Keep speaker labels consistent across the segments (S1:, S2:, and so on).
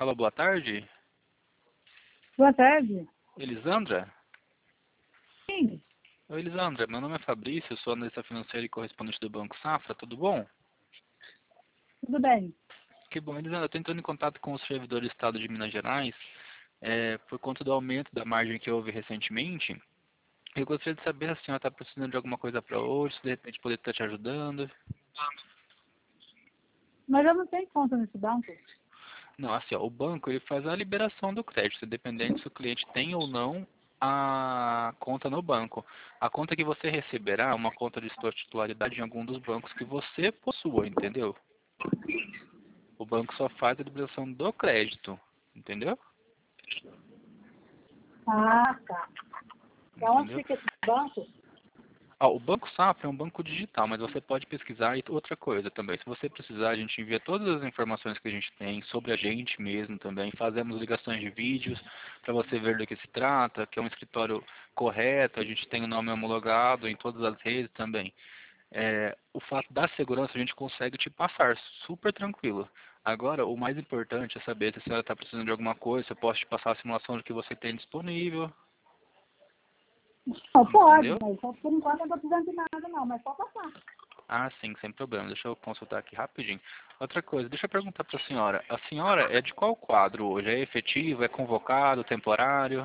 S1: Alô, boa tarde.
S2: Boa tarde.
S1: Elisandra?
S2: Sim,
S1: Oi, Elisandra. Meu nome é Fabrício, eu sou analista financeiro e correspondente do Banco Safra. Tudo bom?
S2: tudo bem.
S1: Que bom, Elisandra. Eu estou entrando em contato com o servidor do Estado de Minas Gerais por conta do aumento da margem que houve recentemente. Eu gostaria de saber se a senhora está precisando de alguma coisa para hoje, se de repente poder estar te ajudando.
S2: Mas eu não tenho conta nesse banco.
S1: Não, assim, ó, o banco ele faz a liberação do crédito, independente se o cliente tem ou não a conta no banco. A conta que você receberá é uma conta de sua titularidade em algum dos bancos que você possua, entendeu? O banco só faz a liberação do crédito, entendeu?
S2: Ah, tá. E onde
S1: Entendeu?
S2: fica esse banco?
S1: O Banco Safra é um banco digital, mas você pode pesquisar e outra coisa também. Se você precisar, a gente envia todas as informações que a gente tem sobre a gente mesmo também. Fazemos ligações de vídeos para você ver do que se trata, que é um escritório correto, a gente tem o nome homologado em todas as redes também. O fato da segurança a gente consegue te passar super tranquilo. Agora, o mais importante é saber se a senhora está precisando de alguma coisa, se eu posso te passar a simulação do que você tem disponível,
S2: Não, pode,
S1: entendeu?
S2: mas só por enquanto eu não estou precisando de nada não, mas pode passar.
S1: Ah, sim, sem problema. Deixa eu consultar aqui rapidinho. Outra coisa, deixa eu perguntar para a senhora. A senhora é de qual quadro hoje? É efetivo, é convocado, temporário?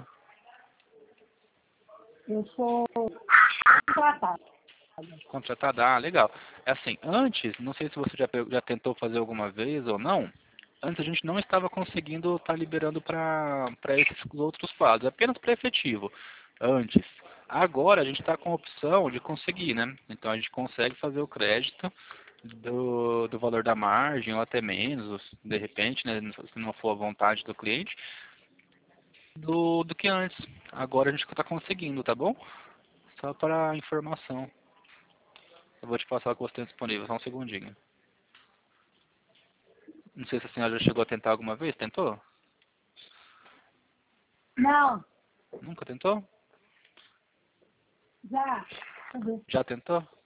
S2: Eu sou contratada.
S1: Contratada? Ah, legal. É assim, antes, não sei se você já tentou fazer alguma vez ou não, antes a gente não estava conseguindo estar liberando para esses outros quadros, apenas para efetivo, antes. Agora a gente está com a opção de conseguir, né? Então a gente consegue fazer o crédito do valor da margem ou até menos, de repente, né? Se não for a vontade do cliente, do que antes. Agora a gente está conseguindo, tá bom? Só para informação. Eu vou te passar o que você tem disponível, só um segundinho. Não sei se a senhora já chegou a tentar alguma vez. Tentou?
S2: Não,
S1: Nunca tentou?
S2: já. Deixa eu ver.
S1: Já tentou?